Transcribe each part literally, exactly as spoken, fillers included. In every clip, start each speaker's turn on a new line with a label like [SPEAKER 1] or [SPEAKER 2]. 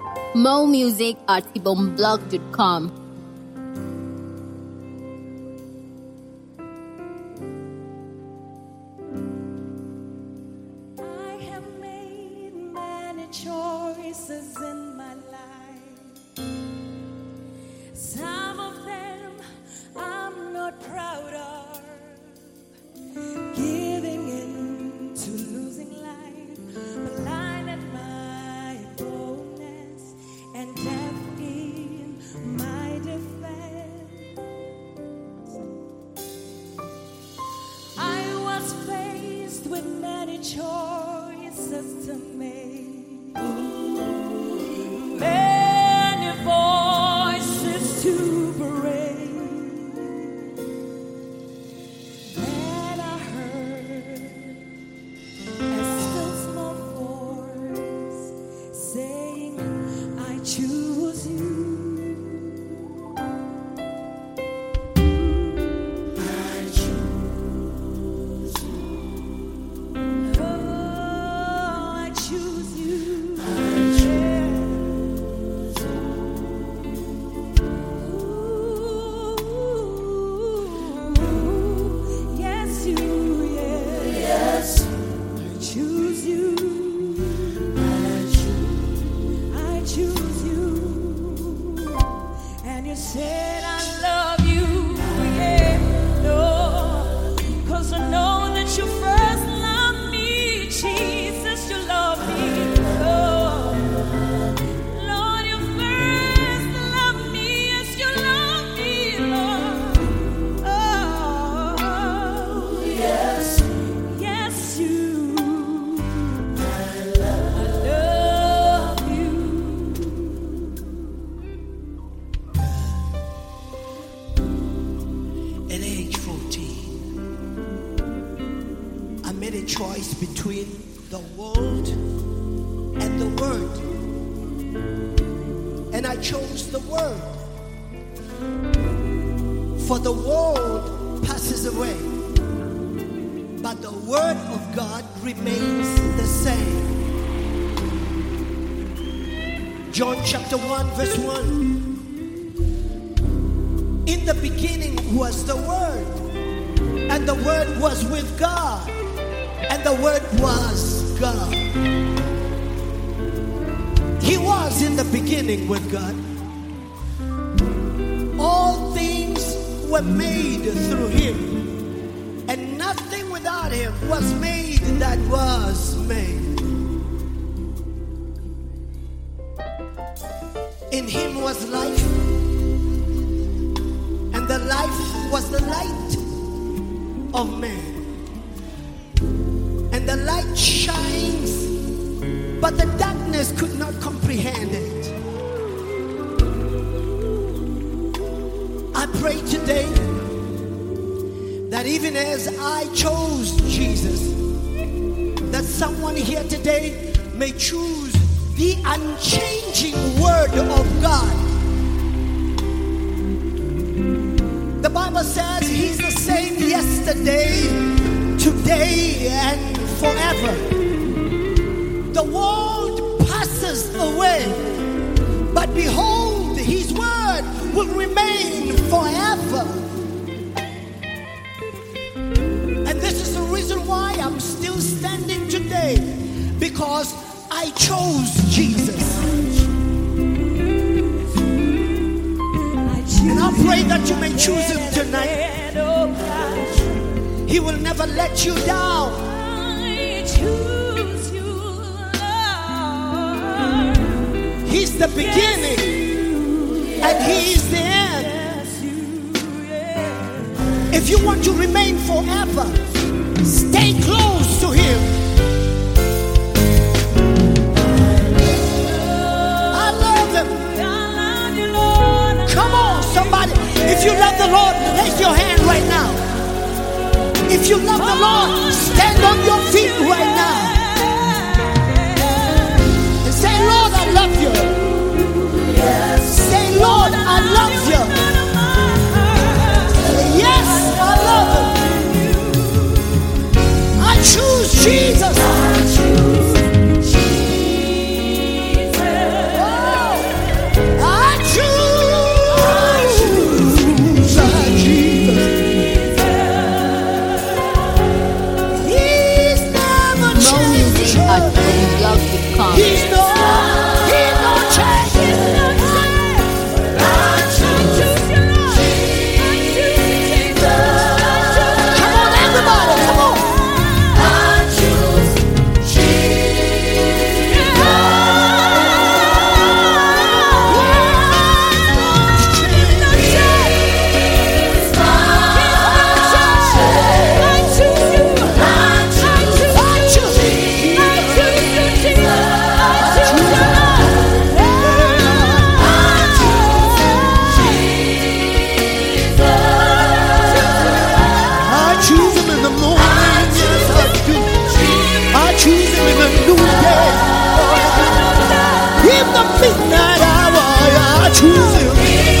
[SPEAKER 1] More music at ibom blog dot com.
[SPEAKER 2] I have made many choices in my life. Some of them I'm not proud of. Giving in to losing life, blinded my boldness and deaf in my defense. I was faced with many choices to make, many voices to break. Then I heard a still small voice saying, I choose you. I choose you. Oh, I choose you. I choose you. Yes, you, yes. Yes. I choose you. I choose. I choose you. And you said I love you. Yeah, no. 'Cause I know that you first loved me. Jesus, you love me. Oh, Lord, you first loved me. Yes, you love me, Lord. Oh, yes. Yes, you. I love you.
[SPEAKER 3] At age fourteen, I made a choice between the world and the Word. And I chose the Word. For the world passes away, but the Word of God remains the same. John chapter one, verse one. In the beginning was the Word, and the Word was with God, and the Word was God. He was in the beginning with God. All things were made through Him, and nothing without Him was made that was made. In Him was life, and the life was the light of man. And the light shines, but the darkness could not comprehend it. I pray today that even as I chose Jesus, that someone here today may choose the unchanging Word of God. The Bible says He's the same yesterday, today, and forever. The world passes away, but behold, His Word will remain forever. And this is the reason why I'm still standing today, because I chose Jesus. And I pray that you may choose Him tonight. He will never let you down.
[SPEAKER 2] I choose you, Lord.
[SPEAKER 3] He's the beginning, and He's the end. If you want to remain forever, stay close to Him. I love Him. Come on, somebody. If you love the Lord, raise your hand right now. If you love the Lord, stand on your feet right now and say, Lord, I love you. Say, Lord, I love you. Yes, I love Him. I choose Jesus. I choose Jesus. Oh.
[SPEAKER 1] com.
[SPEAKER 3] He's no, he's no change. He's no change. I choose you, Lord. I choose Jesus. Come on, everybody, come on. I choose Jesus. Midnight hour, I choose him.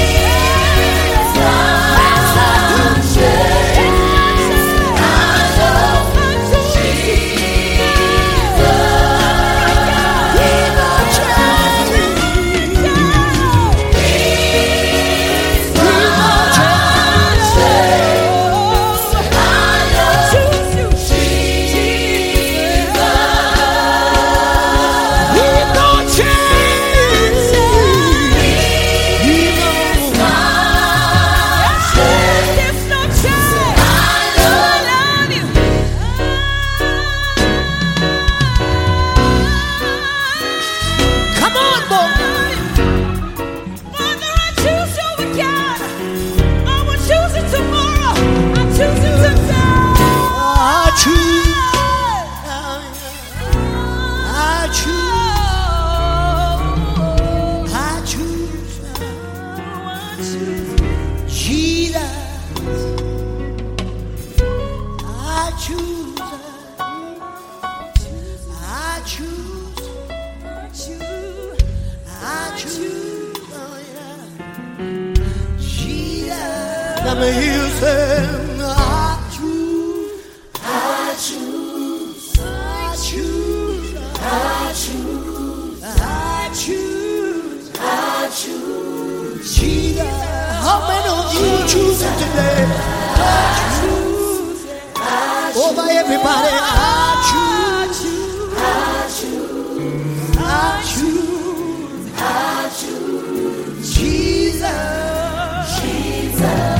[SPEAKER 3] Let me hear you say, I choose, I choose, I choose, I choose, I choose, I choose, Jesus. How many of you choose it today? I choose, over everybody. I choose, I choose, I choose, I choose, Jesus, Jesus.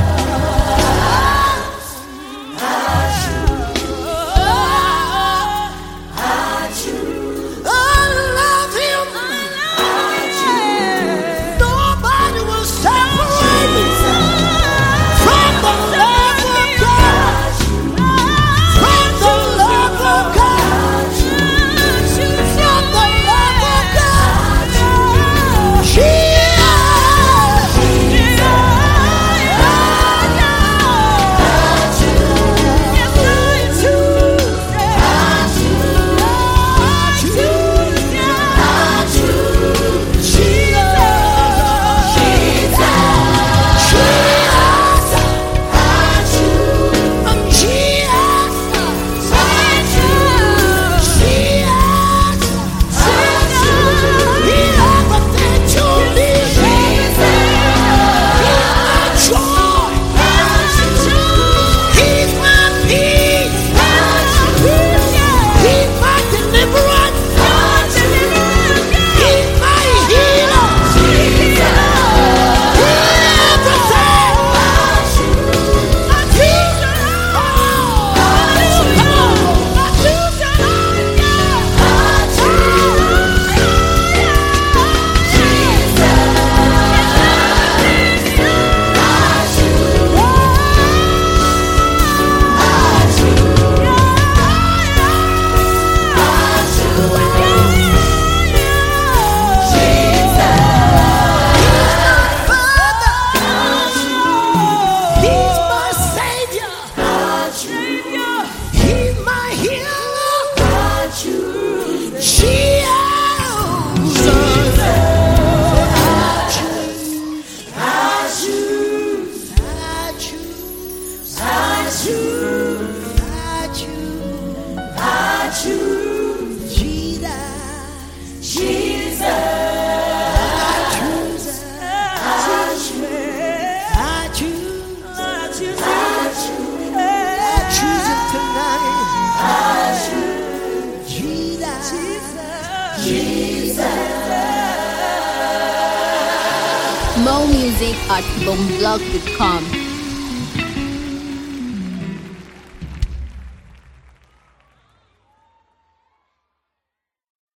[SPEAKER 1] More music at bomblog dot com.